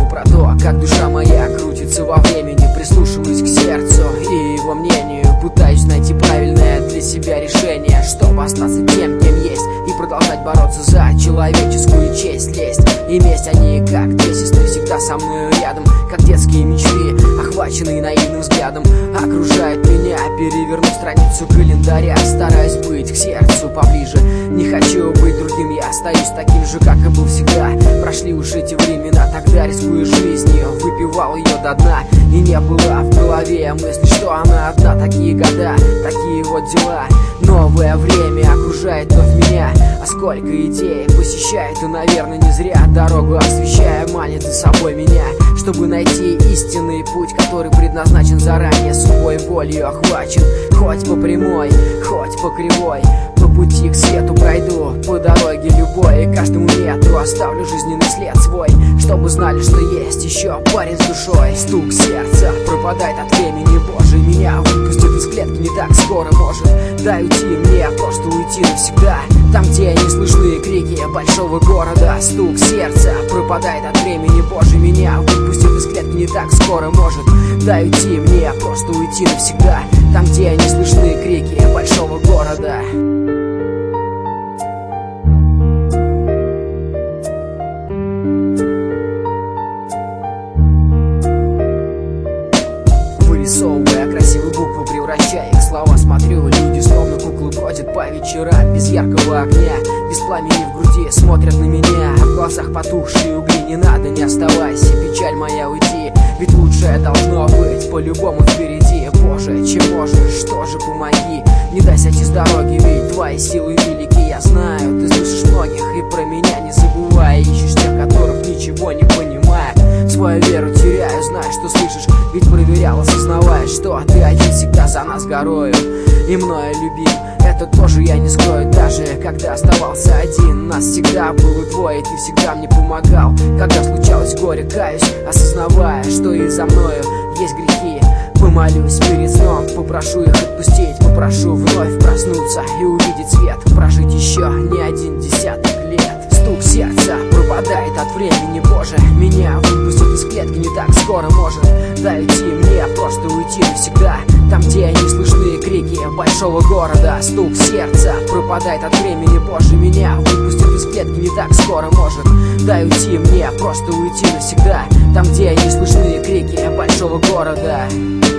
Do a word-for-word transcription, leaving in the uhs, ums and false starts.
думаю про то, как душа моя крутится во времени. Прислушиваюсь к сердцу и его мнению, пытаюсь найти правильное для себя решение, чтобы остаться тем, кем есть, и продолжать бороться за человеческую честь. Лесть и месть, они как две сестры, всегда со мной рядом, как детские мечты, охваченные наивным взглядом, окружают меня. Перевернув страницу календаря, стараюсь быть к сердцу поближе. Не хочу быть другим, я остаюсь таким же, как и был всегда. Прошли уж эти времена, тогда, рискуя жизнью, выпивал ее до дна, и не было в голове мысли, что она одна. Такие года, такие вот дела. Новое время окружает вновь меня, а сколько идей посещает, и, наверное, не зря. Дорогу освещая, манит за собой меня, чтобы найти истинный путь, который предназначен заранее, сухой болью охвачен. Хоть по прямой, хоть по кривой, по пути к свету пройду, по дороге любой, и каждому метру оставлю жизненный след свой, чтобы знали, что есть еще парень с душой. Стук сердца пропадает от времени, Боже, меня выпустят из клетки не так скоро, может. Дай уйти мне, просто уйти навсегда, там, где не слышны крики большого города. Стук сердца пропадает от времени, Боже, меня выпустят из клетки не так скоро, может. Дай уйти мне, просто уйти навсегда, там, где не слышны крики большого города. Вырисовывая красивые буквы, превращая их в слова, смотрю, люди словно куклы бродят по вечерам, без яркого огня, без пламени в груди, смотрят на меня, в глазах потухшие угли. Не надо, не оставайся, печаль моя, уйди, ведь лучшее должно быть по-любому впереди. Боже, чем можешь, что же, помоги, не дай сойти с дороги, ведь твои силы велики. Я знаю, ты слышишь многих, и про меня не забывай, ищешь тех, которых ничего не понимают. Свою веру теряю, знаешь, что слышишь, ведь проверял, осознавая, что ты один всегда за нас горою и мною любим. Это тоже я не скрою, даже когда оставался один, нас всегда было двое, ты всегда мне помогал, когда случалось горе. Каюсь, осознавая, что и за мною есть грехи. Помолюсь перед сном, попрошу их отпустить, попрошу вновь проснуться и увидеть свет, прожить еще не один десяток лет. Стук сердца пропадает от времени, Боже, меня выпустят из клетки не так скоро, может. Дай уйти мне, просто уйти навсегда, там, где не слышны крики большого города. Стук сердца пропадает от времени, Боже, меня выпустят из клетки не так скоро, может. Дай уйти мне, просто уйти навсегда, там, где не слышны крики большого города.